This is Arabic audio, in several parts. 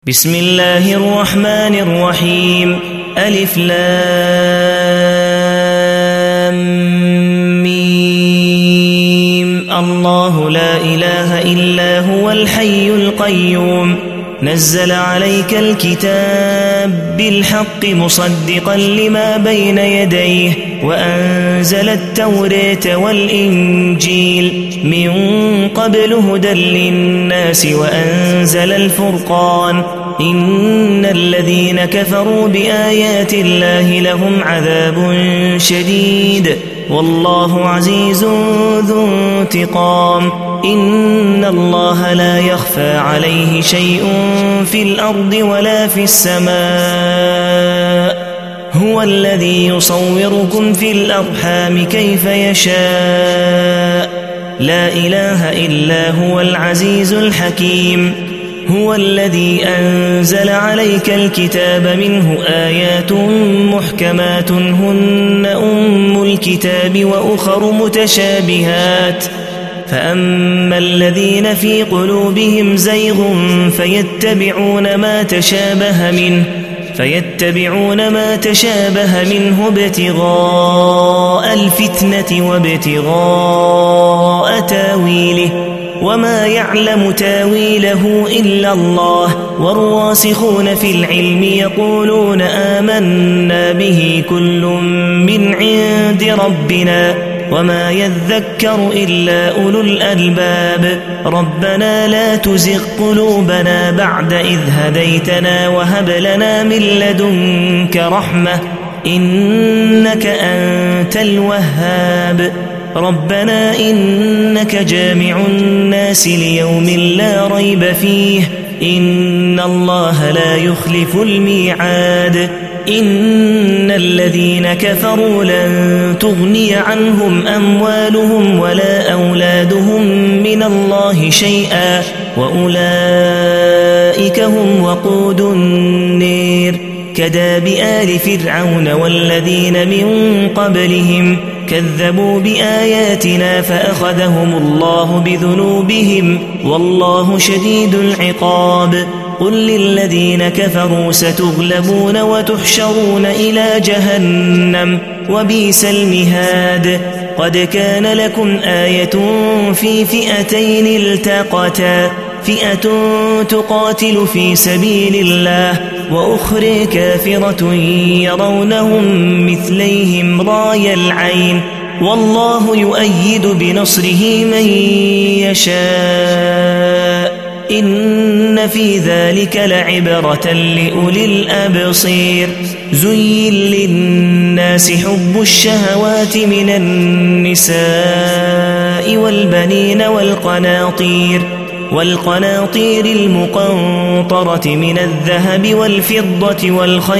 بسم الله الرحمن الرحيم ألف لام ميم الله لا إله إلا هو الحي القيوم نزل عليك الكتاب بالحق مصدقا لما بين يديه وأنزل التوراة والإنجيل من قبل هدى للناس وأنزل الفرقان إن الذين كفروا بآيات الله لهم عذاب شديد والله عزيز ذو انتقام إن الله لا يخفى عليه شيء في الأرض ولا في السماء هو الذي يصوركم في الأرحام كيف يشاء لا إله إلا هو العزيز الحكيم هو الذي أنزل عليك الكتاب منه آيات محكمات هن أم الكتاب وأخر متشابهات فأما الذين في قلوبهم زيغ فيتبعون ما تشابه منه ابتغاء الفتنة وابتغاء تاويله وما يعلم تاويله إلا الله والراسخون في العلم يقولون آمنا به كل من عند ربنا وما يذكر إلا أولو الألباب ربنا لا تزغ قلوبنا بعد إذ هديتنا وهب لنا من لدنك رحمة إنك أنت الوهاب ربنا إنك جامع الناس ليوم لا ريب فيه إن الله لا يخلف الميعاد إن الذين كفروا لن تغني عنهم أموالهم ولا أولادهم من الله شيئا وأولئك هم وقود النير كداب آل فرعون والذين من قبلهم كذبوا بآياتنا فأخذهم الله بذنوبهم والله شديد العقاب قل للذين كفروا ستغلبون وتحشرون إلى جهنم وبئس المهاد قد كان لكم آية في فئتين التقتا فئة تقاتل في سبيل الله وأخرى كافرة يرونهم مثليهم راي العين والله يؤيد بنصره من يشاء إن في ذلك لعبرة لأولي الأبصير زين للناس حب الشهوات من النساء والبنين والقناطير المقنطرة من الذهب والفضة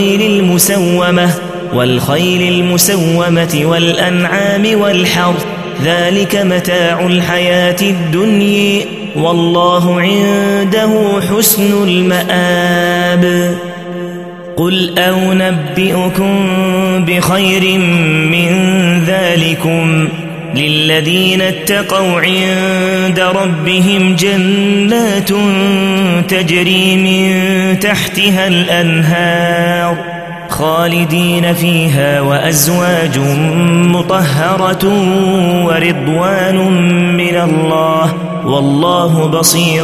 والخيل المسومة والأنعام والحرث ذلك متاع الحياة الدنيا والله عنده حسن المآب قل أنبئكم بخير من ذلكم للذين اتقوا عند ربهم جنات تجري من تحتها الأنهار خالدين فيها وأزواج مطهرة ورضوان من الله والله بصير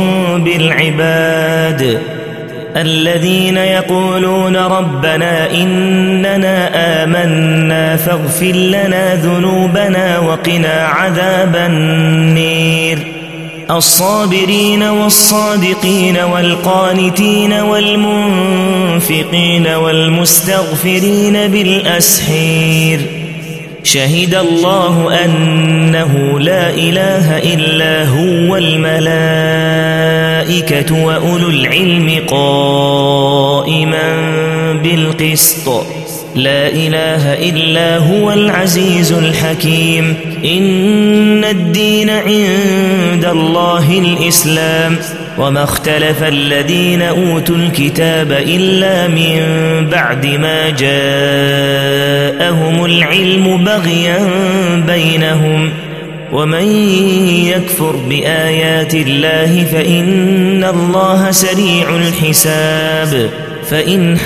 بالعباد الذين يقولون ربنا إننا آمنا فاغفر لنا ذنوبنا وقنا عذاب النير الصابرين والصادقين والقانتين والمنفقين والمستغفرين بالأسحير شهد الله أنه لا إله إلا هو والملائكة وأولو العلم قائما بالقسط لا إله إلا هو العزيز الحكيم إن الدين عند الله الإسلام وما اختلف الذين أوتوا الكتاب إلا من بعد ما جاءهم العلم بغيا بينهم ومن يكفر بآيات الله فإن الله سريع الحساب فإن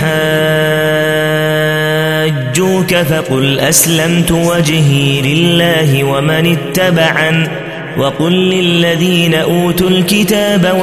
حاجوك فقل أسلمت وجهي لله ومن اتبعن وقل للذين أوتوا الكتاب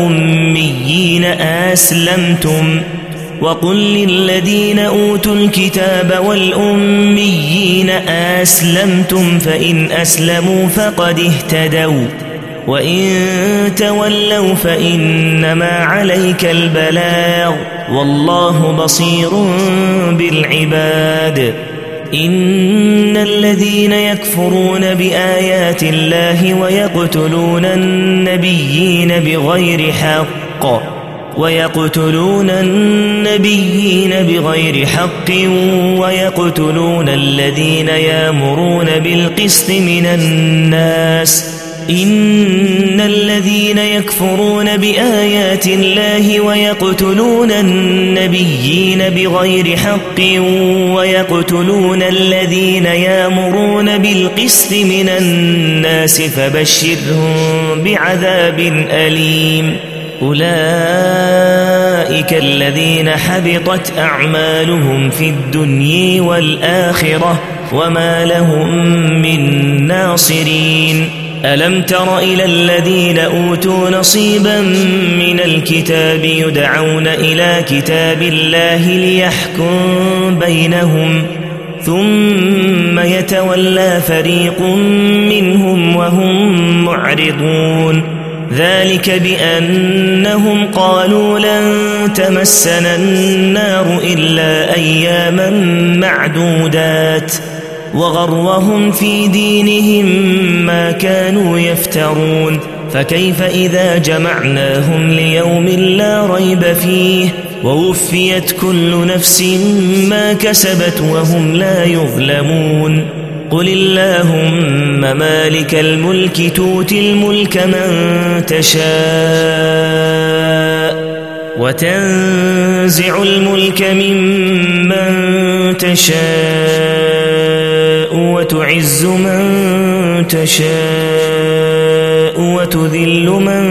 والأميين أسلمتم فإن أسلموا فقد اهتدوا وإن تولوا فإنما عليك البلاغ والله بصير بالعباد إن الذين يكفرون بآيات الله ويقتلون النبيين بغير حق ويقتلون الذين يأمرون بالقسط من الناس إن الذين يكفرون بآيات الله ويقتلون النبيين بغير حق ويقتلون الذين يأمرون بالقسط من الناس فبشرهم بعذاب أليم أولئك الذين حبطت أعمالهم في الدنيا والآخرة وما لهم من ناصرين ألم تر إلى الذين أوتوا نصيبا من الكتاب يدعون إلى كتاب الله ليحكم بينهم ثم يتولى فريق منهم وهم معرضون ذلك بأنهم قالوا لن تمسنا النار إلا أياما معدودات وغرهم في دينهم ما كانوا يفترون فكيف إذا جمعناهم ليوم لا ريب فيه ووفيت كل نفس ما كسبت وهم لا يظلمون قل اللهم مالك الملك تؤتي الملك من تشاء وتنزع الملك ممن تشاء وتعز من تشاء وتذل من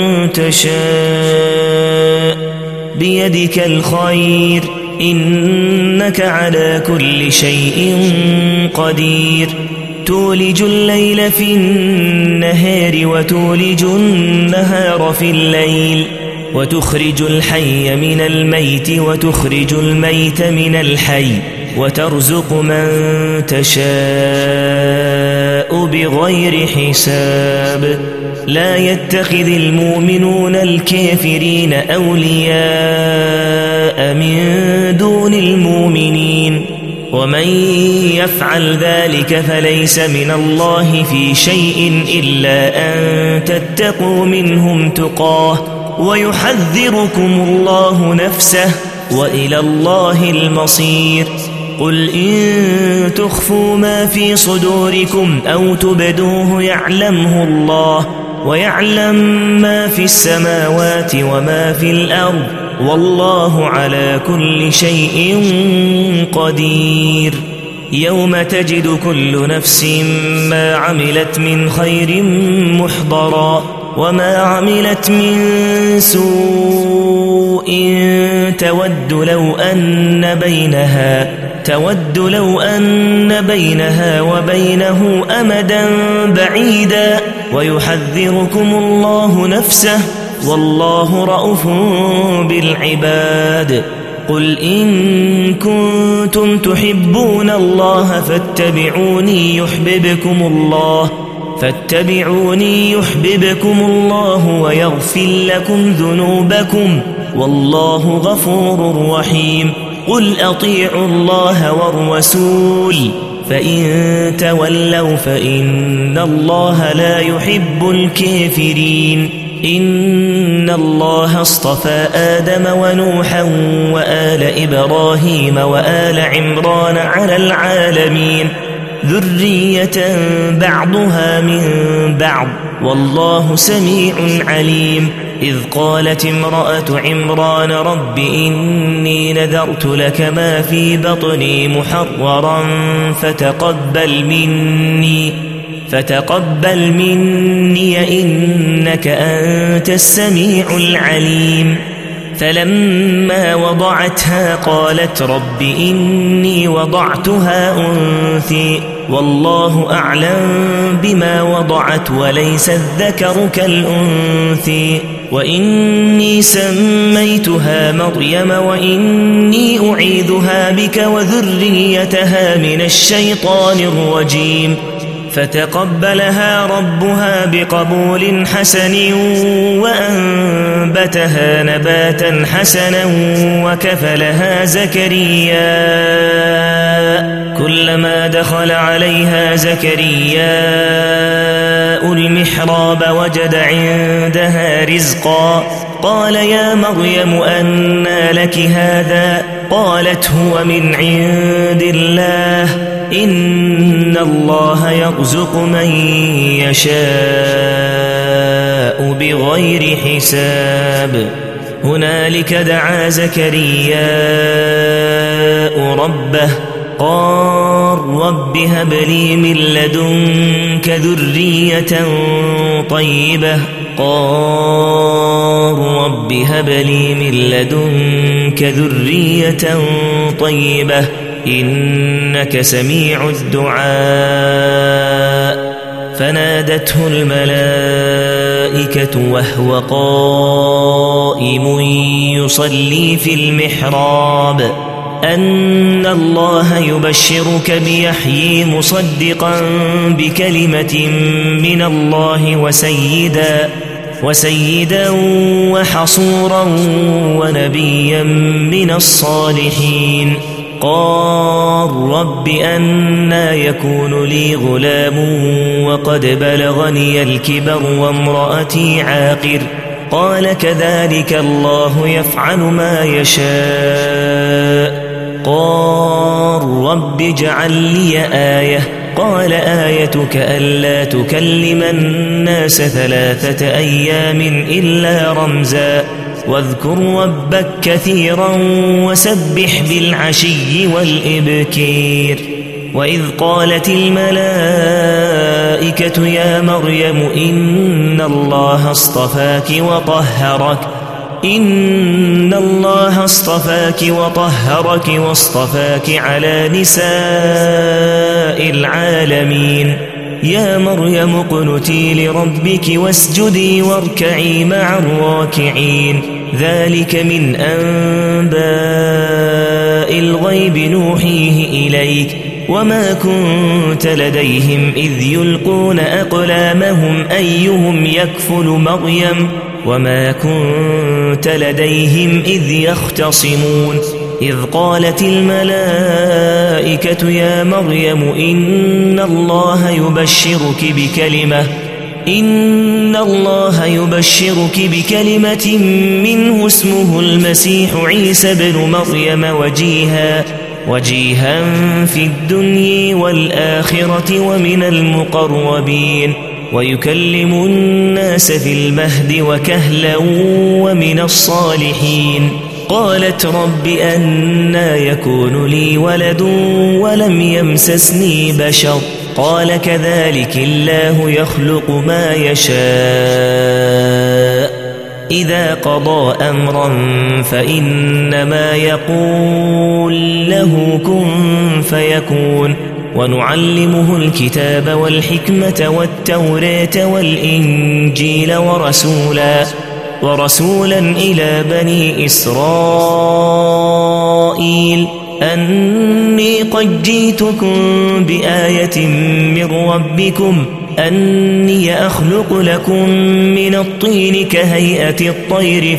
تشاء بيدك الخير إنك على كل شيء قدير تولج الليل في النهار وتولج النهار في الليل وتخرج الحي من الميت وتخرج الميت من الحي وترزق من تشاء بغير حساب لا يتخذ المؤمنون الكافرين أولياء من دون المؤمنين ومن يفعل ذلك فليس من الله في شيء إلا أن تتقوا منهم تقاه ويحذركم الله نفسه وإلى الله المصير قل إن تخفوا ما في صدوركم أو تبدوه يعلمه الله ويعلم ما في السماوات وما في الأرض والله على كل شيء قدير يوم تجد كل نفس ما عملت من خير محضرا وما عملت من سوء تود لو أن بينها وبينه أمدا بعيدا ويحذركم الله نفسه والله رءوف بالعباد قل إن كنتم تحبون الله فاتبعوني يحببكم الله ويغفر لكم ذنوبكم والله غفور رحيم قل أطيعوا الله والرسول فإن تولوا فإن الله لا يحب الكافرين إن الله اصطفى آدم ونوحا وآل إبراهيم وآل عمران على العالمين ذرية بعضها من بعض والله سميع عليم إذ قالت امرأة عمران رب إني نذرت لك ما في بطني محررا فتقبل مني إنك أنت السميع العليم. فلما وضعتها قالت رب إني وضعتها أنثى والله أعلم بما وضعت وليس الذكر كالأنثى وإني سميتها مريم وإني أعيذها بك وذريتها من الشيطان الرجيم. فتقبلها ربها بقبول حسن وأنبتها نباتا حسنا وكفلها زكريا. كلما دخل عليها زكريا المحراب وجد عندها رزقا قال يا مريم أنى لك هذا قالت هو من عند الله إن الله يرزق من يشاء بغير حساب. هنالك دعا زكريا ربه قال رب هب لي من لدنك ذرية طيبة قال رب هب لي من لدنك ذرية طيبة إنك سميع الدعاء. فنادته الملائكة وهو قائم يصلي في المحراب أن الله يبشرك بيحيى مصدقا بكلمة من الله وسيدا وحصورا ونبيا من الصالحين. قال رب أنى يكون لي غلام وقد بلغني الكبر وامرأتي عاقر قال كذلك الله يفعل ما يشاء. قال رب اجعل لي آية قال آيتك ألا تكلم الناس 3 أيام إلا رمزا واذكر ربك كثيرا وسبح بالعشي والإبكير. وإذ قالت الملائكة يا مريم إن الله اصطفاك وطهرك واصطفاك على نساء العالمين. يا مريم اقنتي لربك واسجدي واركعي مع الراكعين. ذلك من أنباء الغيب نوحيه إليك وما كنت لديهم إذ يلقون أقلامهم أيهم يكفل مريم وما كنت لديهم إذ يختصمون. إذ قالت الملائكة يا مريم إن الله يبشرك بكلمة منه اسمه المسيح عيسى بن مريم وجيها في الدنيا والآخرة ومن المقربين ويكلم الناس في المهد وكهلا ومن الصالحين. قالت رب أنى يكون لي ولد ولم يمسسني بشر قال كذلك الله يخلق ما يشاء. إذا قضى أمرا فإنما يقول له كن فيكون. ونعلمه الكتاب والحكمة والتوراة والإنجيل ورسولا إلى بني إسرائيل أني قد جئتكم بآية من ربكم أني أخلق لكم من الطين كهيئة الطير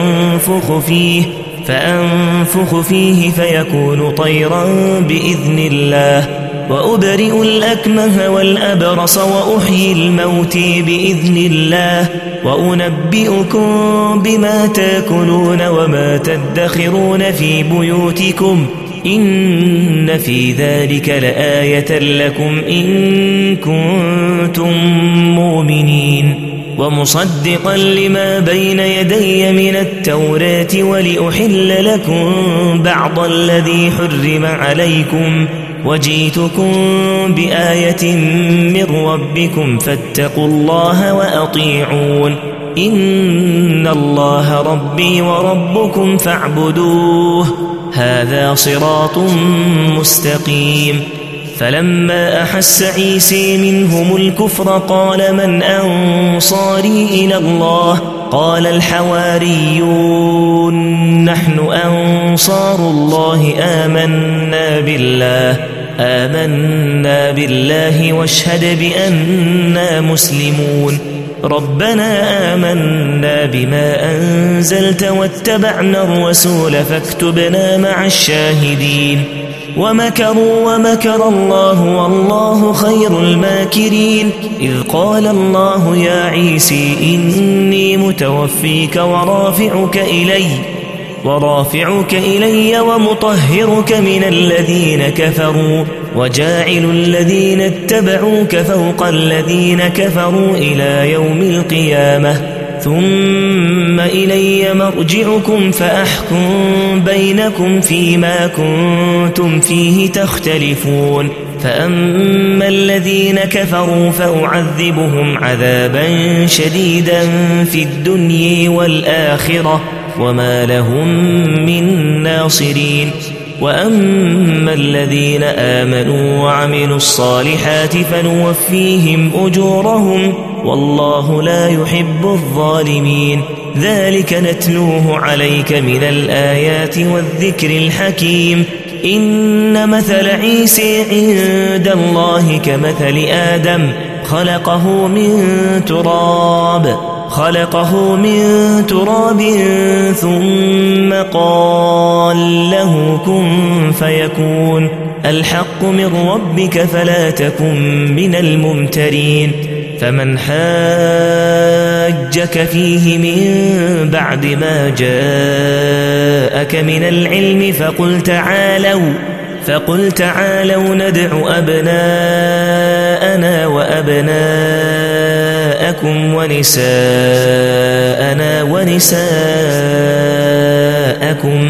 فأنفخ فيه فيكون طيرا بإذن الله وأبرئ الأكمه والأبرص وأحيي الموت بإذن الله وأنبئكم بما تاكلون وما تدخرون في بيوتكم إن في ذلك لآية لكم إن كنتم مؤمنين. ومصدقا لما بين يدي من التوراة ولأحل لكم بعض الذي حرم عليكم وجئتكم بآية من ربكم فاتقوا الله وأطيعون إن الله ربي وربكم فاعبدوه هذا صراط مستقيم فلما أحس عيسى منهم الكفر قال من أنصاري إلى الله قال الحواريون نحن أنصار الله آمنا بالله واشهد بأننا مسلمون ربنا آمنا بما أنزلت واتبعنا الرسول فاكتبنا مع الشاهدين ومكروا ومكر الله والله خير الماكرين إذ قال الله يا عيسى إني متوفيك ورافعك إلي ومطهرك من الذين كفروا وجاعل الذين اتبعوك فوق الذين كفروا إلى يوم القيامة ثم إلي مرجعكم فأحكم بينكم فيما كنتم فيه تختلفون فأما الذين كفروا فأعذبهم عذابا شديدا في الدنيا والآخرة وما لهم من ناصرين وأما الذين آمنوا وعملوا الصالحات فنوفيهم أجورهم والله لا يحب الظالمين ذلك نتلوه عليك من الآيات والذكر الحكيم إن مثل عيسى عند الله كمثل آدم خلقه من تراب ثم قال له كن فيكون الحق من ربك فلا تكن من الممترين فمن حاجك فيه من بعد ما جاءك من العلم فقل تعالوا ندع أبناءنا وأبناءكم ونساءنا ونساءكم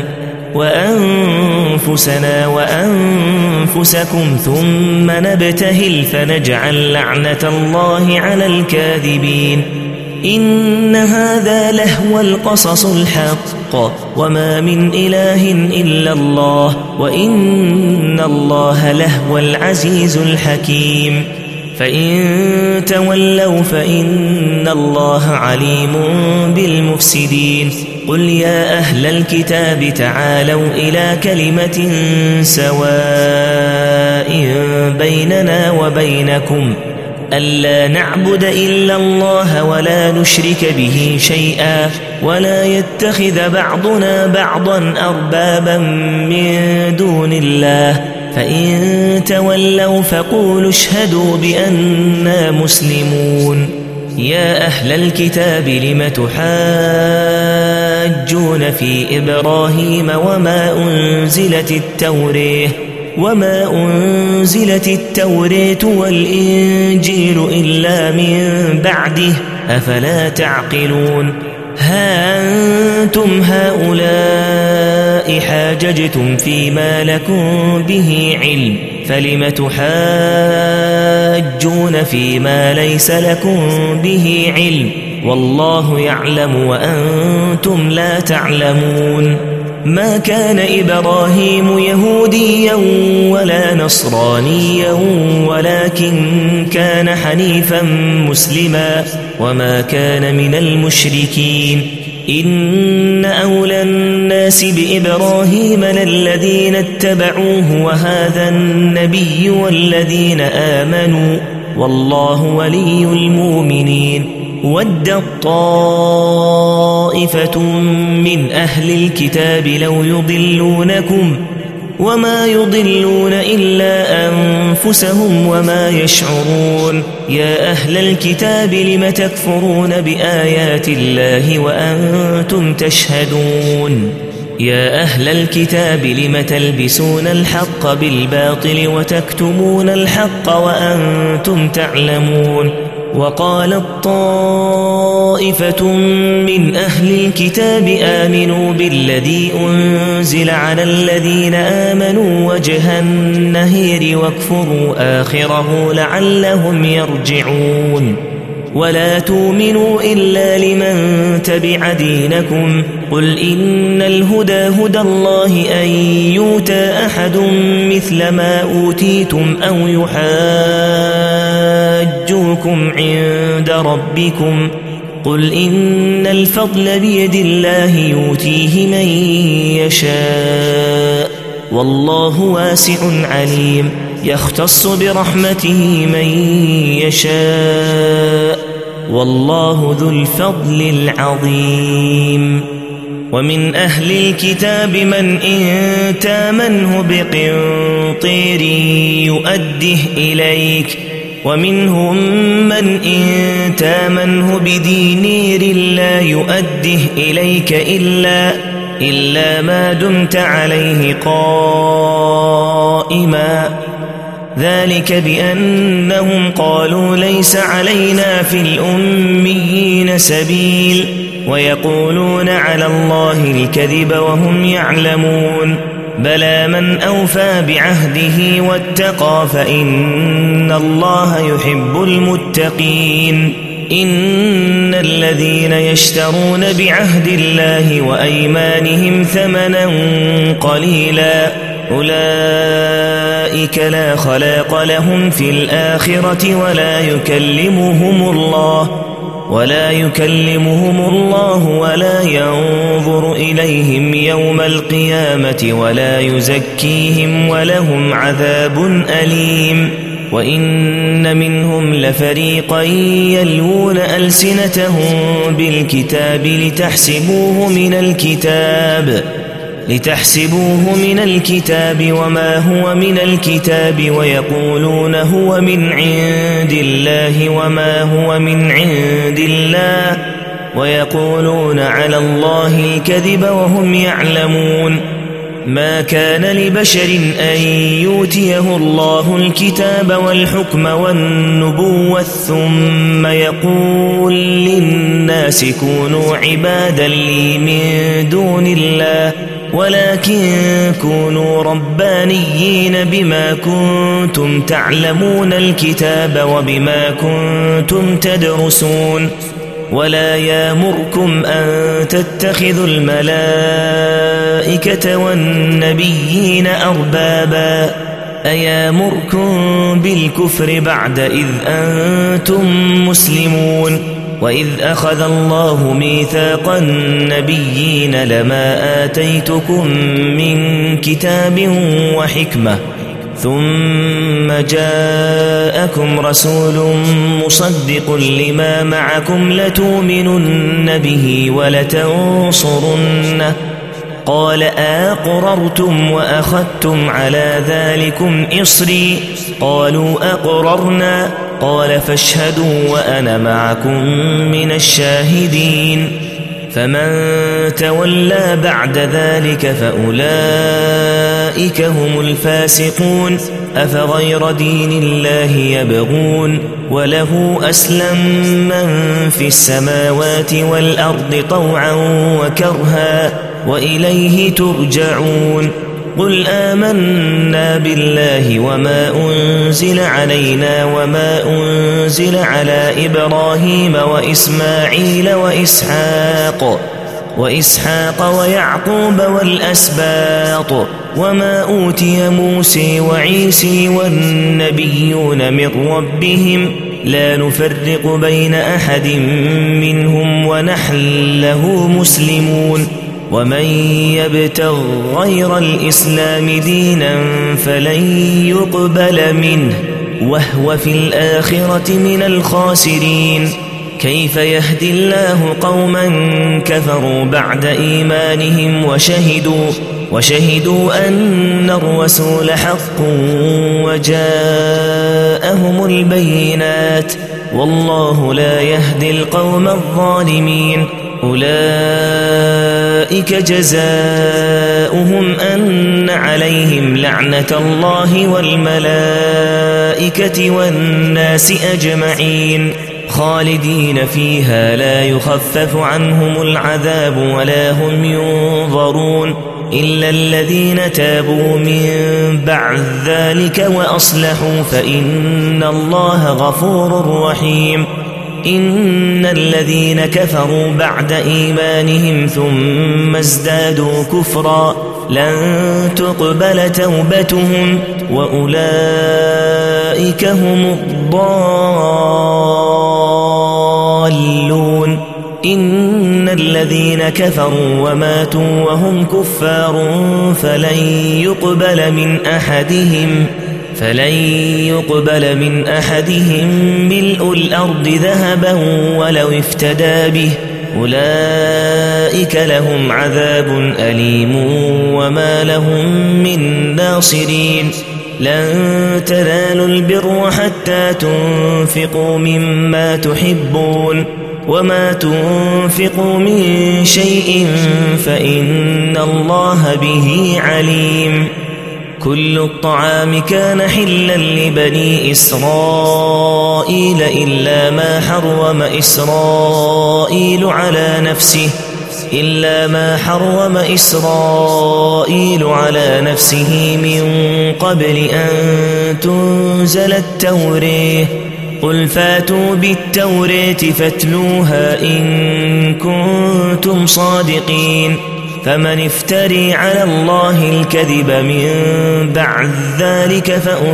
وأنفسنا وأنفسكم ثم نبتهل فنجعل لعنة الله على الكاذبين إن هذا لهو القصص الحق وما من إله إلا الله وإن الله لهو العزيز الحكيم فإن تولوا فإن الله عليم بالمفسدين قل يا أهل الكتاب تعالوا إلى كلمة سواء بيننا وبينكم ألا نعبد إلا الله ولا نشرك به شيئا ولا يتخذ بعضنا بعضا أربابا من دون الله فإن تولوا فقولوا اشهدوا بأننا مسلمون يا أهل الكتاب لم تحاجون في إبراهيم وما أنزلت التوراة والإنجيل إلا من بعده أفلا تعقلون ها أنتم هؤلاء حاججتم فيما لكم به علم فلم تحاجون فيما ليس لكم به علم والله يعلم وأنتم لا تعلمون ما كان إبراهيم يهوديا ولا نصرانيا ولكن كان حنيفا مسلما وما كان من المشركين إن أولى الناس بإبراهيم للذين اتبعوه وهذا النبي والذين آمنوا والله ولي المؤمنين ود طائفة من أهل الكتاب لو يضلونكم وما يضلون إلا أنفسهم وما يشعرون يا أهل الكتاب لم تكفرون بآيات الله وأنتم تشهدون يا أهل الكتاب لم تلبسون الحق بالباطل وتكتمون الحق وأنتم تعلمون وقالت طائفة من أهل الكتاب آمنوا بالذي أنزل على الذين آمنوا وجه النهار واكفروا آخره لعلهم يرجعون ولا تؤمنوا إلا لمن تبع دينكم قل إن الهدى هدى الله أن يؤتى أحد مثل ما أوتيتم أو يحاجوكم عند ربكم قل إن الفضل بيد الله يؤتيه من يشاء والله واسع عليم يختص برحمته من يشاء والله ذو الفضل العظيم ومن أهل الكتاب من إن تامنه بقنطير يؤده إليك ومنهم من إن تامنه بدينار لا يؤده إليك إلا ما دمت عليه قائما ذلك بأنهم قالوا ليس علينا في الأميين سبيل ويقولون على الله الكذب وهم يعلمون بلى من أوفى بعهده واتقى فإن الله يحب المتقين إن الذين يشترون بعهد الله وأيمانهم ثمنا قليلا أولئك لا خلاق لهم في الآخرة ولا يكلمهم الله ولا ينظر إليهم يوم القيامة ولا يزكيهم ولهم عذاب أليم وإن منهم لفريقا يلوون ألسنتهم بالكتاب لتحسبوه من الكتاب وما هو من الكتاب ويقولون هو من عند الله وما هو من عند الله ويقولون على الله الكذب وهم يعلمون ما كان لبشر أن يؤتيه الله الكتاب والحكم والنبوة ثم يقول للناس كونوا عبادا لي من دون الله ولكن كونوا ربانيين بما كنتم تعلمون الكتاب وبما كنتم تدرسون ولا يامركم أن تتخذوا الملائكة والنبيين أربابا أيامركم بالكفر بعد إذ أنتم مسلمون وإذ أخذ الله ميثاق النبيين لما آتيتكم من كتاب وحكمة ثم جاءكم رسول مصدق لما معكم لتؤمنن به ولتنصرنه قال أقررتم وأخذتم على ذلكم إصري قالوا أقررنا قال فاشهدوا وأنا معكم من الشاهدين فمن تولى بعد ذلك فأولئك هم الفاسقون أفغير دين الله يبغون وله أسلم من في السماوات والأرض طوعا وكرها وإليه ترجعون قل آمنا بالله وما أنزل علينا وما أنزل على إبراهيم وإسماعيل وإسحاق ويعقوب والأسباط وما أوتي موسى وعيسى والنبيون من ربهم لا نفرق بين أحد منهم ونحن له مسلمون ومن يبتغ غير الإسلام دينا فلن يقبل منه وهو في الآخرة من الخاسرين كيف يهدي الله قوما كفروا بعد إيمانهم وشهدوا أن الرسول حق وجاءهم البينات والله لا يهدي القوم الظالمين أولئك جزاؤهم أن عليهم لعنة الله والملائكة والناس أجمعين خالدين فيها لا يخفف عنهم العذاب ولا هم ينظرون إلا الذين تابوا من بعد ذلك وأصلحوا فإن الله غفور رحيم إن الذين كفروا بعد إيمانهم ثم ازدادوا كفرا لن تقبل توبتهم وأولئك هم الضالون إن الذين كفروا وماتوا وهم كفار فلن يقبل من أحدهم ملء الأرض ذهبا ولو افتدى به أولئك لهم عذاب أليم وما لهم من ناصرين لن تنالوا البر حتى تنفقوا مما تحبون وما تنفقوا من شيء فإن الله به عليم كل الطعام كان حلا لبني إسرائيل إلا ما حرم إسرائيل على نفسه من قبل أن تنزل التوراة قل فاتوا بالتوراة فاتلوها إن كنتم صادقين فمن افتري على الله الكذب من بعد ذلك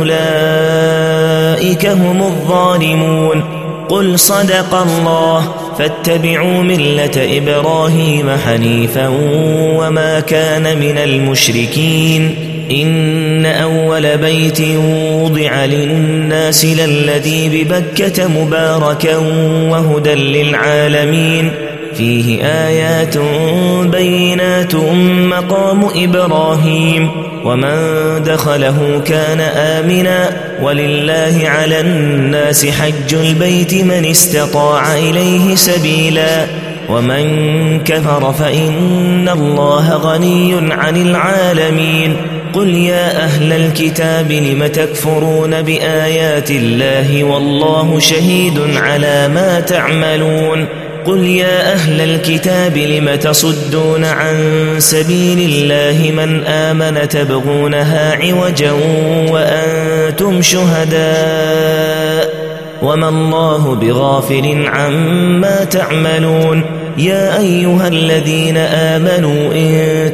فأولئك هم الظالمون قل صدق الله فاتبعوا ملة إبراهيم حنيفا وما كان من المشركين إن أول بيت وضع للناس للذي ببكة مباركا وهدى للعالمين فيه آيات بينات مقام إبراهيم ومن دخله كان آمنا ولله على الناس حج البيت من استطاع إليه سبيلا ومن كفر فإن الله غني عن العالمين قل يا أهل الكتاب لم تكفرون بآيات الله والله شهيد على ما تعملون قل يا أهل الكتاب لم تصدون عن سبيل الله من آمن تبغونها عوجا وأنتم شهداء وما الله بغافل عما تعملون يا أيها الذين آمنوا إن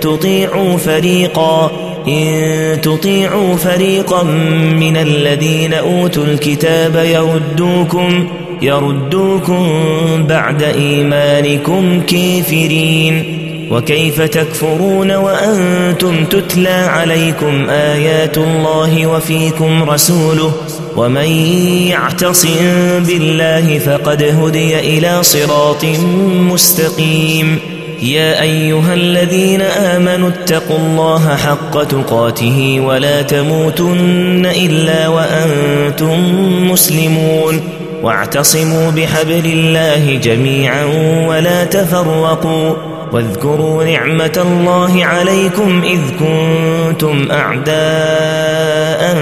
تطيعوا فريقا من الذين أوتوا الكتاب يردوكم بعد إيمانكم كافرين وكيف تكفرون وأنتم تتلى عليكم آيات الله وفيكم رسوله ومن يعتصم بالله فقد هدي إلى صراط مستقيم يا أيها الذين آمنوا اتقوا الله حق تقاته ولا تموتن إلا وأنتم مسلمون واعتصموا بحبل الله جميعا ولا تفرقوا واذكروا نعمة الله عليكم إذ كنتم أعداء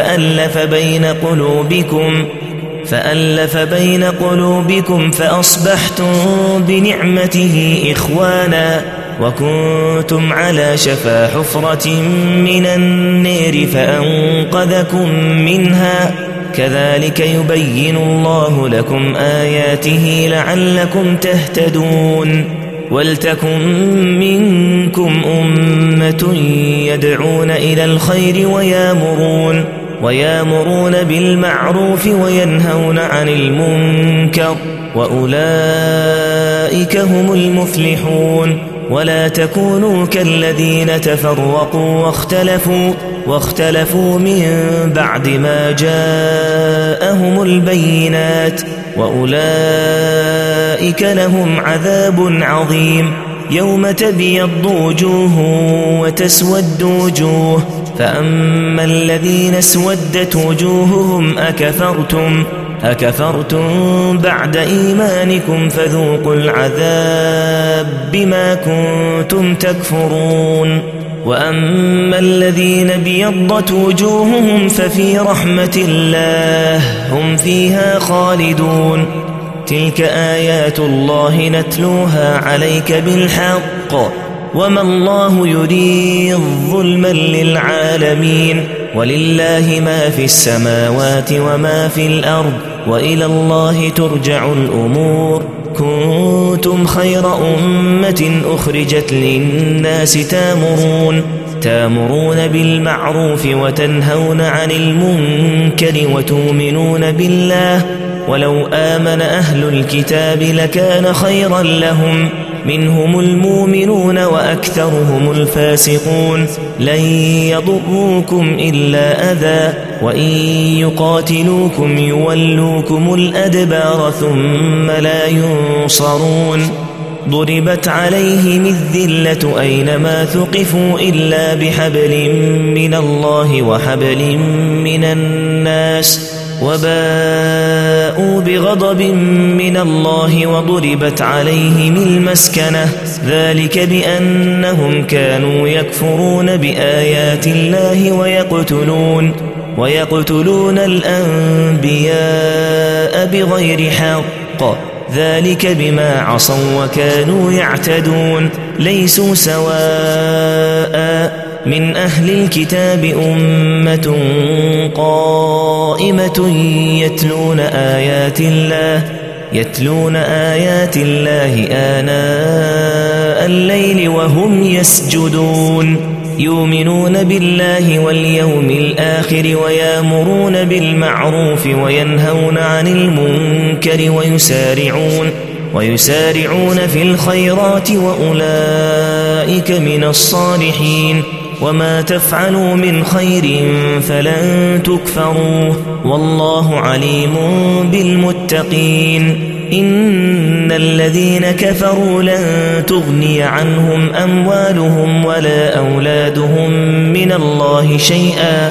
فألف بين قلوبكم فأصبحتم بنعمته إخوانا وكنتم على شفا حفرة من النار فأنقذكم منها كذلك يبين الله لكم آياته لعلكم تهتدون ولتكن منكم أمة يدعون إلى الخير ويامرون بالمعروف وينهون عن المنكر وأولئك هم المفلحون ولا تكونوا كالذين تفرقوا واختلفوا من بعد ما جاءهم البينات وأولئك لهم عذاب عظيم يوم تبيض وجوه وتسود وجوه فأما الذين اسودت وجوههم أكفرتم بعد إيمانكم فذوقوا العذاب بما كنتم تكفرون وأما الذين ابيضت وجوههم ففي رحمة الله هم فيها خالدون تلك آيات الله نتلوها عليك بالحق وما الله يريد ظلما للعالمين ولله ما في السماوات وما في الأرض وإلى الله ترجع الأمور كنتم خير أمة أخرجت للناس تامرون بالمعروف وتنهون عن المنكر وتؤمنون بالله ولو آمن أهل الكتاب لكان خيرا لهم منهم المؤمنون وأكثرهم الفاسقون لن يضروكم إلا أذى وإن يقاتلوكم يولوكم الأدبار ثم لا ينصرون ضربت عليهم الذلة أينما ثقفوا إلا بحبل من الله وحبل من الناس وباءوا بغضب من الله وضربت عليهم المسكنة ذلك بأنهم كانوا يكفرون بآيات الله ويقتلون الأنبياء بغير حق ذلك بما عصوا وكانوا يعتدون ليسوا سواء من أهل الكتاب أمة قائمة يتلون آيات الله آناء الليل وهم يسجدون يؤمنون بالله واليوم الآخر ويامرون بالمعروف وينهون عن المنكر ويسارعون في الخيرات وأولئك من الصالحين وما تفعلوا من خير فلن تكفروه والله عليم بالمتقين إن الذين كفروا لن تغني عنهم أموالهم ولا أولادهم من الله شيئا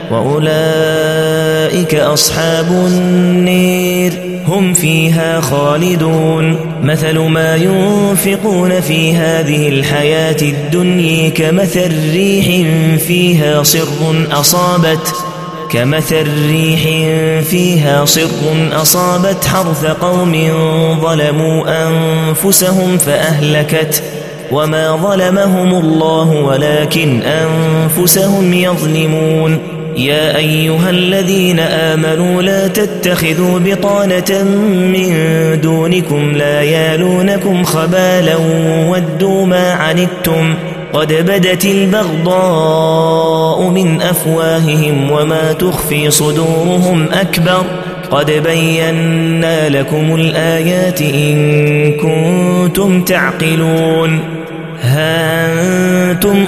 وأولئك أصحاب النير هم فيها خالدون مثل ما ينفقون في هذه الحياة الدنيا كمثل ريح فيها صر أصابت حرث قوم ظلموا أنفسهم فأهلكت وما ظلمهم الله ولكن أنفسهم يظلمون يا أيها الذين آمنوا لا تتخذوا بطانة من دونكم لا يالونكم خبالا ودوا ما عنتم قد بدت البغضاء من أفواههم وما تخفي صدورهم أكبر قد بينا لكم الآيات إن كنتم تعقلون ها أنتم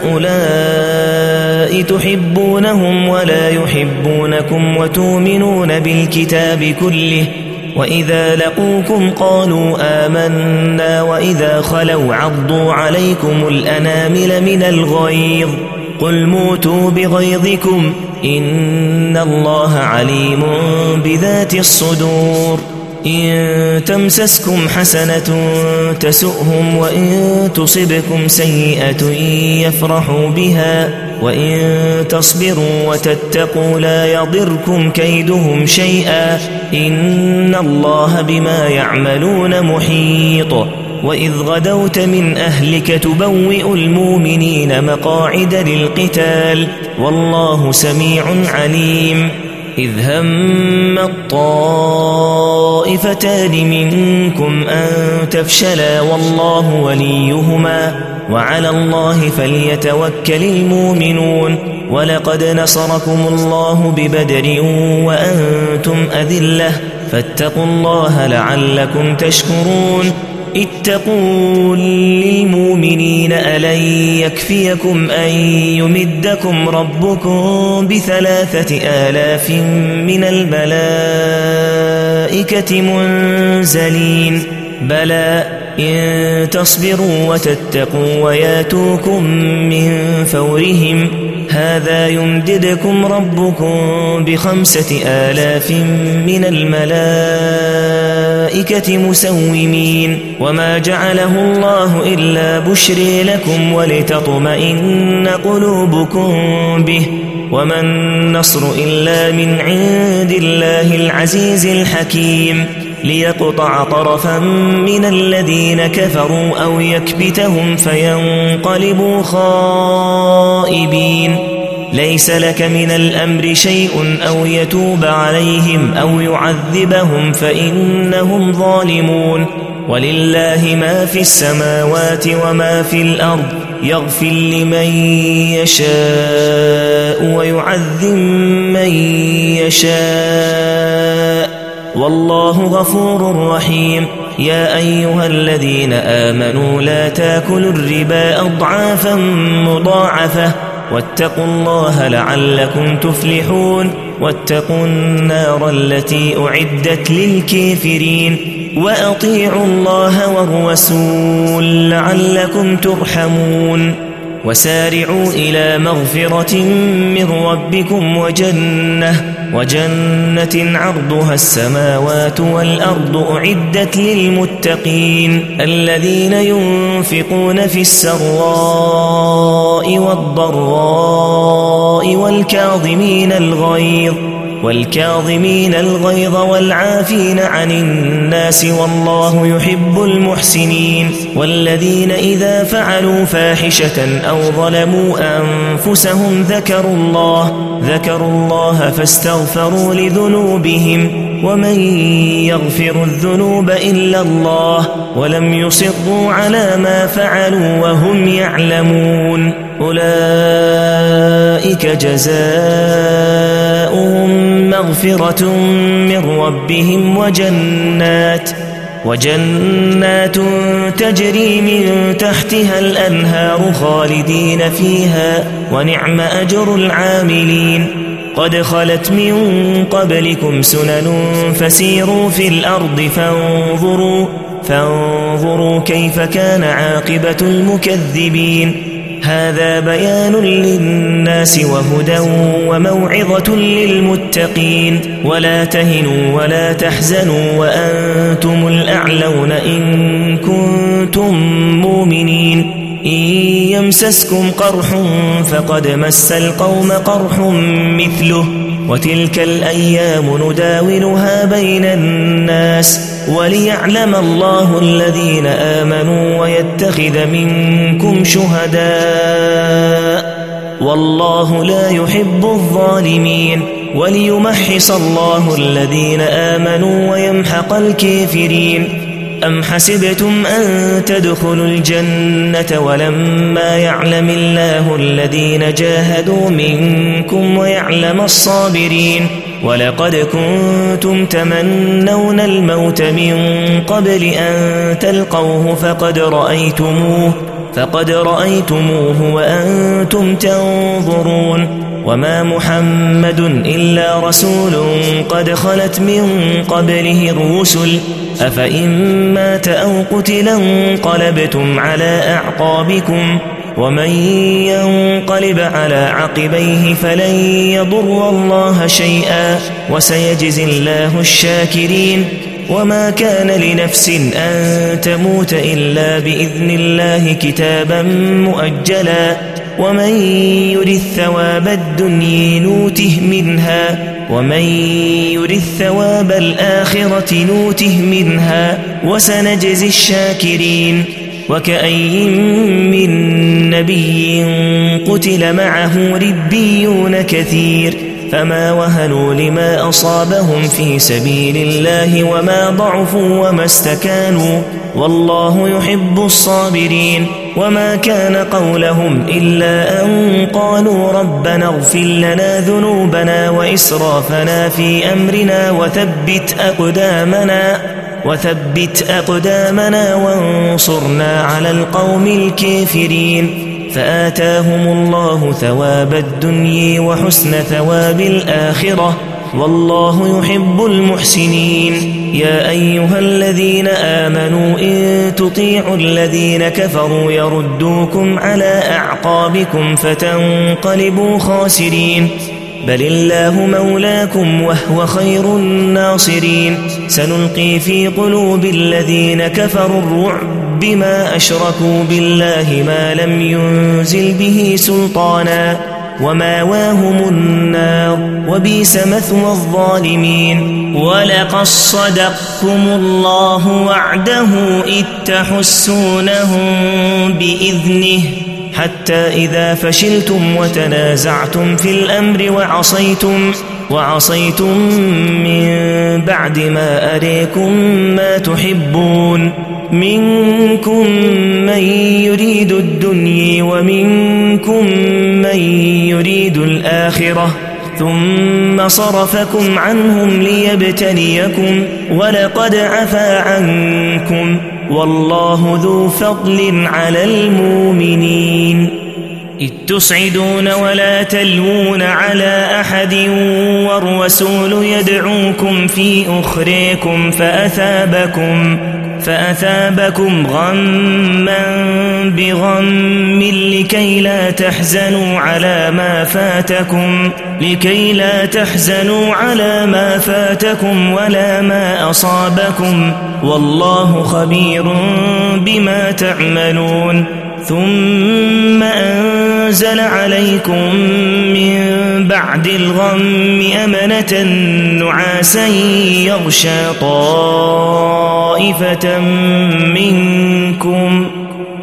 أولئك تحبونهم ولا يحبونكم وتؤمنون بالكتاب كله وإذا لقوكم قالوا آمنا وإذا خلوا عضوا عليكم الأنامل من الغيظ قل موتوا بغيظكم إن الله عليم بذات الصدور إن تمسسكم حسنة تسؤهم وإن تصبكم سيئة يفرحوا بها وإن تصبروا وتتقوا لا يضركم كيدهم شيئا إن الله بما يعملون محيط وإذ غدوت من أهلك تبوئ المؤمنين مقاعد للقتال والله سميع عليم إذ هم الطائفتان منكم أن تفشلا والله وليهما وعلى الله فليتوكل المؤمنون ولقد نصركم الله ببدر وأنتم أذلة فاتقوا الله لعلكم تشكرون اتقوا للمؤمنين ألن يكفيكم أن يمدكم ربكم ب3,000 من الملائكة منزلين بلى إن تصبروا وتتقوا وياتوكم من فورهم هذا يمددكم ربكم ب5,000 من الملائكة مسومين وما جعله الله إلا بشري لكم ولتطمئن قلوبكم به وما النصر إلا من عند الله العزيز الحكيم ليقطع طرفا من الذين كفروا أو يكبتهم فينقلبوا خائبين. ليس لك من الأمر شيء أو يتوب عليهم أو يعذبهم فإنهم ظالمون. ولله ما في السماوات وما في الأرض يغفر لمن يشاء ويعذب من يشاء والله غفور رحيم. يا أيها الذين آمنوا لا تاكلوا الربا أضعافا مضاعفة واتقوا الله لعلكم تفلحون. واتقوا النار التي أعدت للكافرين وأطيعوا الله والرسول لعلكم ترحمون. وسارعوا إلى مغفرة من ربكم وجنة عرضها السماوات والأرض أعدت للمتقين الذين ينفقون في السراء والضراء والكاظمين الغيظ والعافين عن الناس والله يحب المحسنين. والذين إذا فعلوا فاحشة أو ظلموا أنفسهم ذكروا الله فاستغفروا لذنوبهم ومن يغفر الذنوب إلا الله ولم يصروا على ما فعلوا وهم يعلمون. أولئك جزاؤهم مغفرة من ربهم وجنات تجري من تحتها الأنهار خالدين فيها ونعم أجر العاملين. قد خلت من قبلكم سنن فسيروا في الأرض فانظروا كيف كان عاقبة المكذبين. هذا بيان للناس وهدى وموعظة للمتقين. ولا تهنوا ولا تحزنوا وأنتم الأعلون إن كنتم مؤمنين. إن يمسسكم قرح فقد مس القوم قرح مثله وتلك الأيام نداولها بين الناس وليعلم الله الذين آمنوا ويتخذ منكم شهداء والله لا يحب الظالمين. وليمحص الله الذين آمنوا ويمحق الكافرين. أم حسبتم أن تدخلوا الجنة ولما يعلم الله الذين جاهدوا منكم ويعلم الصابرين. ولقد كنتم تمنون الموت من قبل أن تلقوه فقد رأيتموه وأنتم تنظرون. وما محمد إلا رسول قد خلت من قبله الرسل أفإن مات أو قتل انقلبتم على أعقابكم ومن ينقلب على عقبيه فلن يضر الله شيئا وسيجزي الله الشاكرين. وما كان لنفس أن تموت إلا بإذن الله كتابا مؤجلا ومن يرد ثواب الدنيا نوته منها ومن يرد ثواب الآخرة نوته منها وسنجزي الشاكرين. وكأي من نبي قتل معه ربيون كثير فما وهنوا لما أصابهم في سبيل الله وما ضعفوا وما استكانوا والله يحب الصابرين. وما كان قولهم إلا أن قالوا ربنا اغفر لنا ذنوبنا وإسرافنا في أمرنا وثبت أقدامنا وانصرنا على القوم الكافرين. فآتاهم الله ثواب الدنيا وحسن ثواب الآخرة والله يحب المحسنين. يا أيها الذين آمنوا إن تطيعوا الذين كفروا يردوكم على أعقابكم فتنقلبوا خاسرين. بل الله مولاكم وهو خير الناصرين. سنلقي في قلوب الذين كفروا الرعب بما أشركوا بالله ما لم ينزل به سلطانا وماواهم النار وبئس مثوى الظالمين ولقد صدقكم الله وعده إذ تحسونهم بإذنه حتى إذا فشلتم وتنازعتم في الأمر وعصيتم من بعد ما أريكم ما تحبون منكم من يريد الدنيا ومنكم من يريد الآخرة ثم صرفكم عنهم ليبتليكم ولقد عفا عنكم والله ذو فضل على المؤمنين إذ تصعدون ولا تلوون على أحد والرسول يدعوكم في أخريكم فأثابكم غما بغم لكي لا تحزنوا على ما فاتكم ولا ما أصابكم والله خبير بما تعملون ثم أنزل عليكم من بعد الغم أمنة نعاسا يغشى طائفة منكم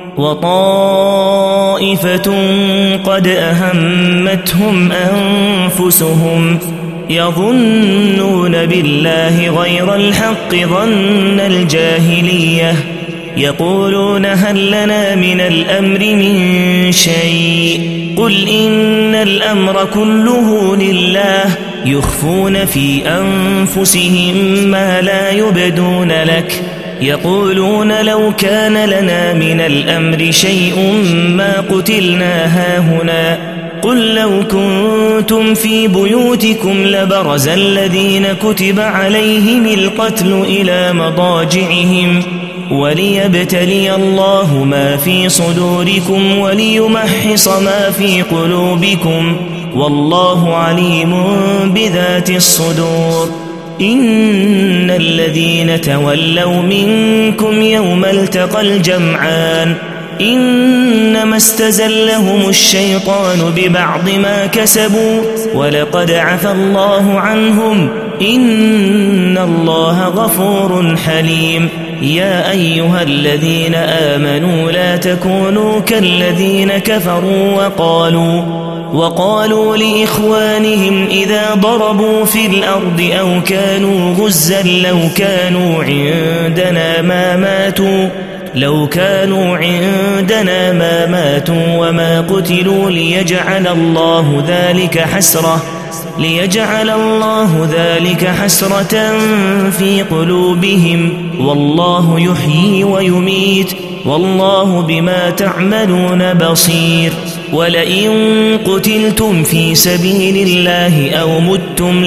وطائفة قد أهمتهم أنفسهم يظنون بالله غير الحق ظن الجاهلية يقولون هل لنا من الأمر من شيء قل إن الأمر كله لله يخفون في أنفسهم ما لا يبدون لك يقولون لو كان لنا من الأمر شيء ما قتلنا هاهنا قل لو كنتم في بيوتكم لبرز الذين كتب عليهم القتل إلى مضاجعهم وليبتلي الله ما في صدوركم وليمحص ما في قلوبكم والله عليم بذات الصدور إن الذين تولوا منكم يوم التقى الجمعان إنما استزلهم الشيطان ببعض ما كسبوا ولقد عفى الله عنهم إن الله غفور حليم يا أيها الذين آمنوا لا تكونوا كالذين كفروا وقالوا لإخوانهم إذا ضربوا في الأرض أو كانوا غزا لو كانوا عندنا ما ماتوا وما قتلوا ليجعل الله ذلك حسرة في قلوبهم والله يحيي ويميت والله بما تعملون بصير ولئن قتلتم في سبيل الله أو متم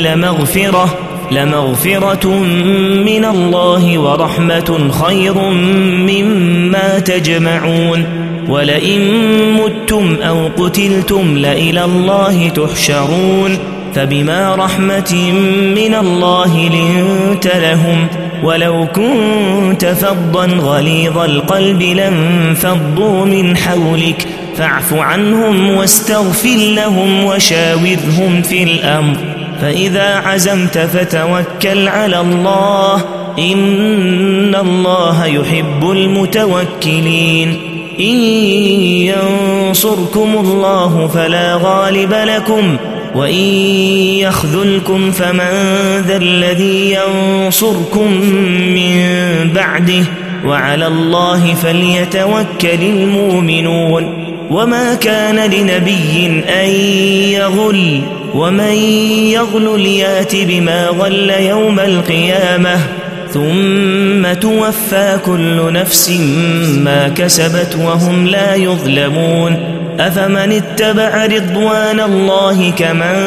لمغفرة من الله ورحمة خير مما تجمعون ولئن متم أو قتلتم لإلى الله تحشرون فبما رحمة من الله لنت لهم ولو كنت فظا غليظ القلب لانفضوا من حولك فاعف عنهم واستغفر لهم وشاورهم في الأمر فإذا عزمت فتوكل على الله إن الله يحب المتوكلين إن ينصركم الله فلا غالب لكم وإن يخذلكم فمن ذا الذي ينصركم من بعده وعلى الله فليتوكل المؤمنون وما كان لنبي أن يغل ومن يغل يات بما غل يوم القيامة ثم توفى كل نفس ما كسبت وهم لا يظلمون أفمن اتبع رضوان الله كمن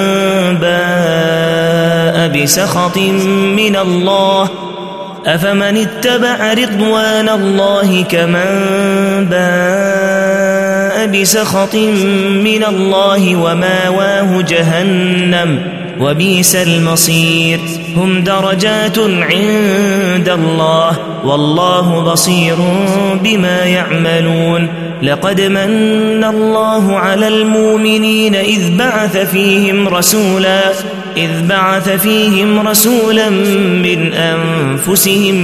باء بسخط من الله باء بسخط من الله وماواه جهنم وبئس المصير هم درجات عند الله والله بصير بما يعملون لقد من الله على المؤمنين إذ بعث فيهم رسولا من أنفسهم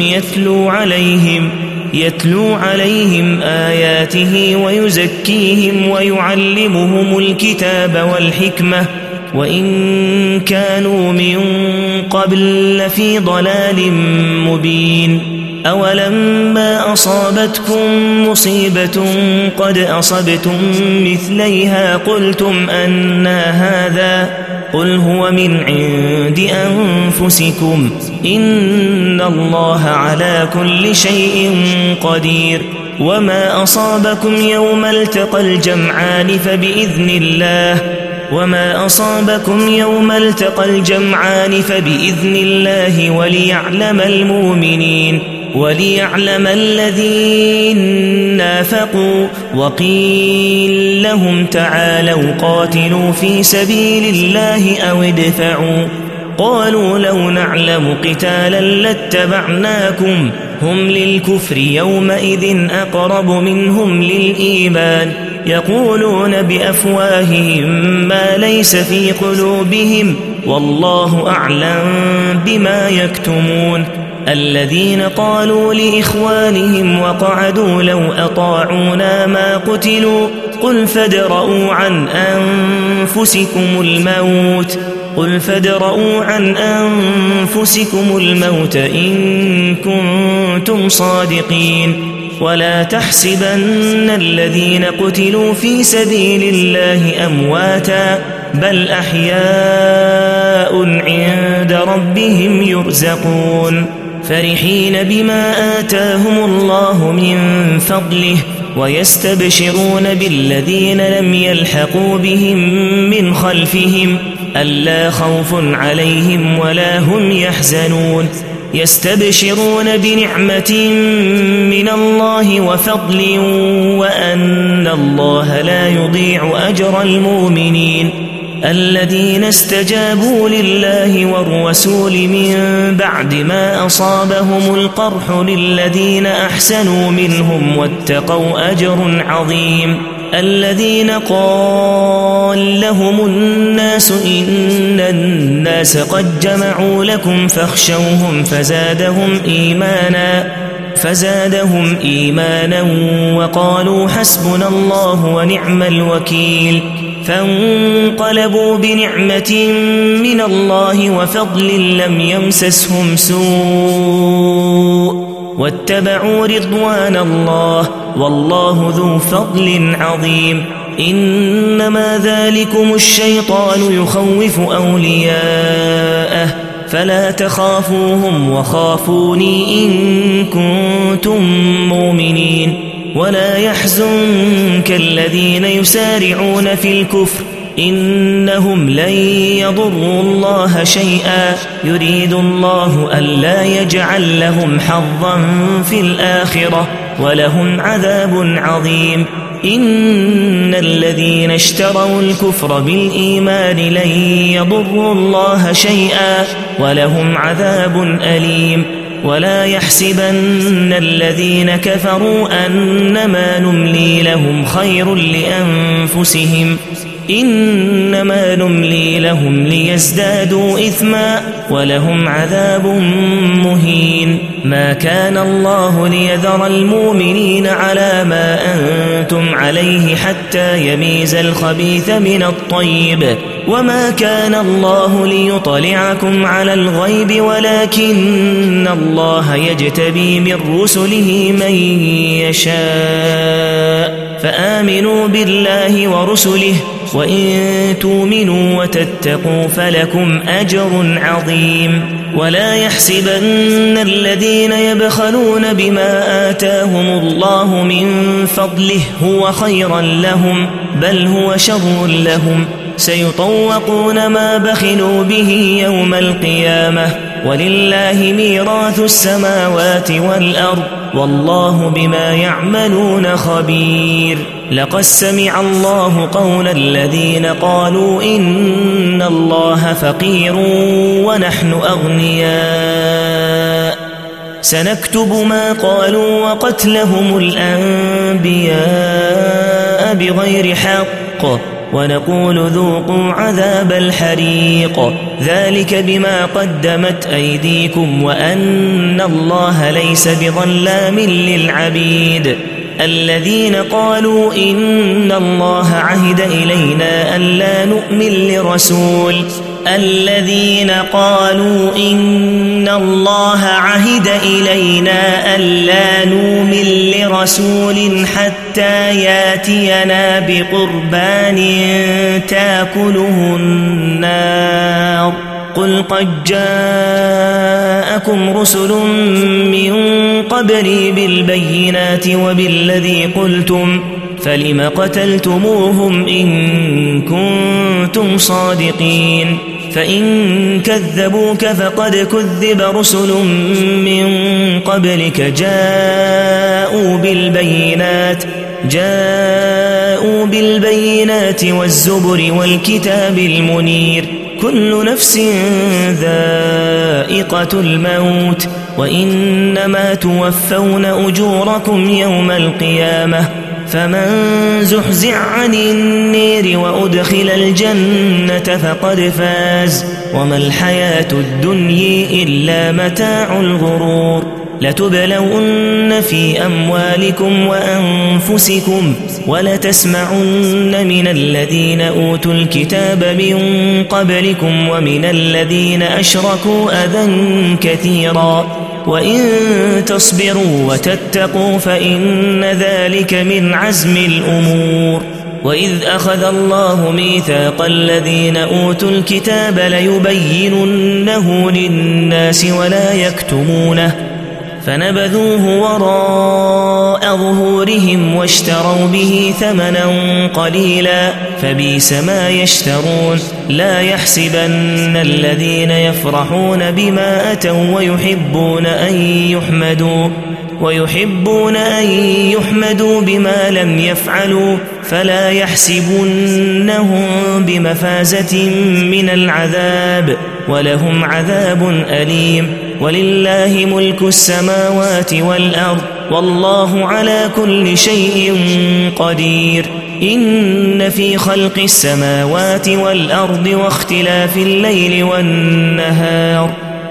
يتلو عليهم آياته ويزكيهم ويعلمهم الكتاب والحكمة وإن كانوا من قبل لفي ضلال مبين أولما أصابتكم مصيبة قد أصبتم مثليها قلتم أنى هذا قل هو من عند أنفسكم إن الله على كل شيء قدير وما أصابكم يوم التقى الجمعان فبإذن الله وليعلم الذين نافقوا وقيل لهم تعالوا قاتلوا في سبيل الله أو ادفعوا قالوا لو نعلم قتالا لاتبعناكم هم للكفر يومئذ أقرب منهم للإيمان يقولون بأفواههم ما ليس في قلوبهم والله أعلم بما يكتمون الذين قالوا لإخوانهم وقعدوا لو أطاعونا ما قتلوا قل فادرءوا عن أنفسكم الموت إن كنتم صادقين ولا تحسبن الذين قتلوا في سبيل الله أمواتا بل أحياء عند ربهم يرزقون فرحين بما آتاهم الله من فضله ويستبشرون بالذين لم يلحقوا بهم من خلفهم ألا خوف عليهم ولا هم يحزنون يستبشرون بنعمة من الله وفضل وأن الله لا يضيع أجر المؤمنين الذين استجابوا لله والرسول من بعد ما أصابهم القرح للذين أحسنوا منهم واتقوا أجر عظيم الذين قال لهم الناس إن الناس قد جمعوا لكم فاخشوهم فزادهم إيمانا وقالوا حسبنا الله ونعم الوكيل فانقلبوا بنعمة من الله وفضل لم يمسسهم سوء واتبعوا رضوان الله والله ذو فضل عظيم إنما ذلكم الشيطان يخوف أولياءه فلا تخافوهم وخافوني إن كنتم مؤمنين ولا يحزنك الذين يسارعون في الكفر إنهم لن يضروا الله شيئا يريد الله ألا يجعل لهم حظا في الآخرة ولهم عذاب عظيم إن الذين اشتروا الكفر بالإيمان لن يضروا الله شيئا ولهم عذاب أليم ولا يحسبن الذين كفروا أنما نملي لهم خير لأنفسهم إنما نملي لهم ليزدادوا إثما ولهم عذاب مهين ما كان الله ليذر المؤمنين على ما أنتم عليه حتى يميز الخبيث من الطيب وما كان الله ليطلعكم على الغيب ولكن الله يجتبي من رسله من يشاء فآمنوا بالله ورسله وإن تؤمنوا وتتقوا فلكم أجر عظيم ولا يحسبن الذين يبخلون بما آتاهم الله من فضله هو خيرا لهم بل هو شر لهم سيطوقون ما بخلوا به يوم القيامة ولله ميراث السماوات والأرض والله بما يعملون خبير لقد سمع الله قول الذين قالوا إن الله فقير ونحن أغنياء سنكتب ما قالوا وقتلهم الأنبياء بغير حق ونقول ذوقوا عذاب الحريق ذلك بما قدمت أيديكم وأن الله ليس بظلام للعبيد الذين قالوا إن الله عهد إلينا ألا نؤمن لرسول الذين قالوا إن الله عهد إلينا ألا نؤمن لرسول حتى ياتينا بقربان تاكله النار قل قد جاءكم رسل من قبلي بالبينات وبالذي قلتم فلم قتلتموهم إن كنتم صادقين فإن كذبوك فقد كذب رسل من قبلك جاءوا بالبينات والزبر والكتاب المنير كل نفس ذائقة الموت وإنما توفون أجوركم يوم القيامة فمن زحزح عن النير وأدخل الجنة فقد فاز وما الحياة الدنيا إلا متاع الغرور لتبلون في أموالكم وأنفسكم ولتسمعن من الذين أوتوا الكتاب من قبلكم ومن الذين أشركوا أذى كثيرا وإن تصبروا وتتقوا فإن ذلك من عزم الأمور وإذ أخذ الله ميثاق الذين أوتوا الكتاب ليبيننه للناس ولا يكتمونه فنبذوه وراء ظهورهم واشتروا به ثمنا قليلا فبئس ما يشترون لا يحسبن الذين يفرحون بما أتوا ويحبون أن يحمدوا بما لم يفعلوا فلا يحسبنهم بمفازة من العذاب ولهم عذاب أليم ولله ملك السماوات والأرض والله على كل شيء قدير إن في خلق السماوات والأرض واختلاف الليل والنهار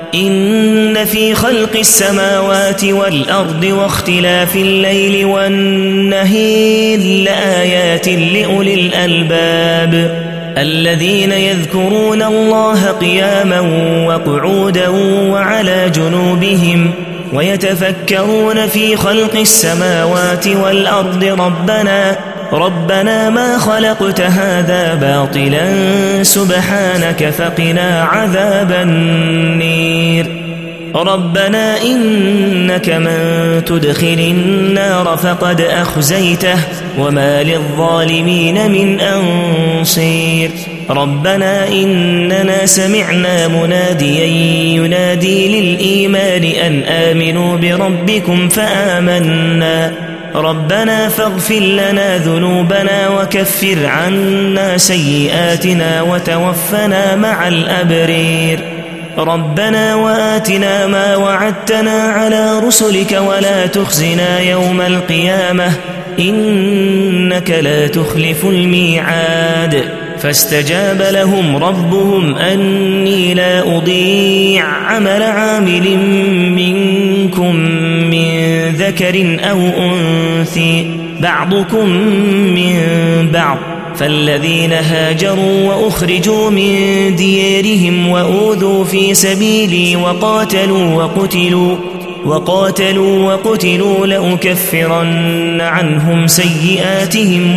لآيات لأولي الألباب الذين يذكرون الله قياما وقعودا وعلى جنوبهم ويتفكرون في خلق السماوات والأرض ربنا ما خلقت هذا باطلا سبحانك فقنا عذاب النير ربنا إنك من تدخل النار فقد أخزيته وما للظالمين من أنصير ربنا إننا سمعنا مناديا ينادي للإيمان أن آمنوا بربكم فآمنا ربنا فاغفر لنا ذنوبنا وكفر عنا سيئاتنا وتوفنا مع الأبرير ربنا وآتنا ما وعدتنا على رسلك ولا تخزنا يوم القيامة إنك لا تخلف الميعاد فاستجاب لهم ربهم أني لا أضيع عمل عامل منكم من ذكر أو أنثى بعضكم من بعض فالذين هاجروا وأخرجوا من ديارهم وأوذوا في سبيلي وقاتلوا وقتلوا لأكفرن عنهم سيئاتهم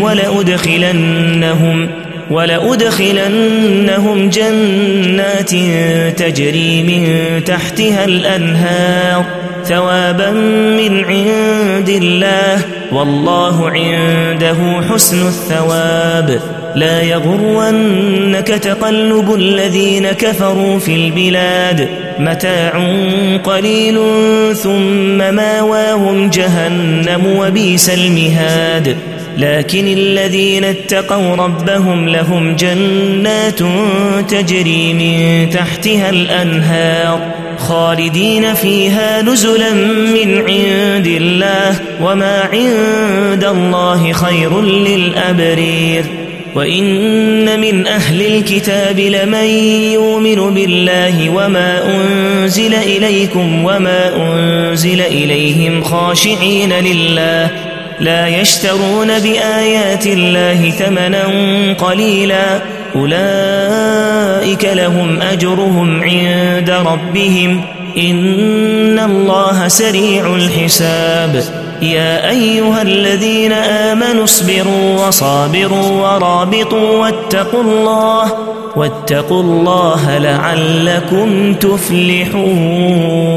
ولأدخلنهم جنات تجري من تحتها الأنهار ثوابا من عند الله والله عنده حسن الثواب لا يغرنك تقلب الذين كفروا في البلاد متاع قليل ثم ماواهم جهنم وبئس المهاد لكن الذين اتقوا ربهم لهم جنات تجري من تحتها الأنهار خالدين فيها نزلا من عند الله وما عند الله خير للأبرير وإن من أهل الكتاب لمن يؤمن بالله وما أنزل إليكم وما أنزل إليهم خاشعين لله لا يشترون بآيات الله ثمنا قليلا أولئك لهم أجرهم عند ربهم إن الله سريع الحساب يا أيها الذين آمنوا اصبروا وصابروا ورابطوا واتقوا الله لعلكم تفلحون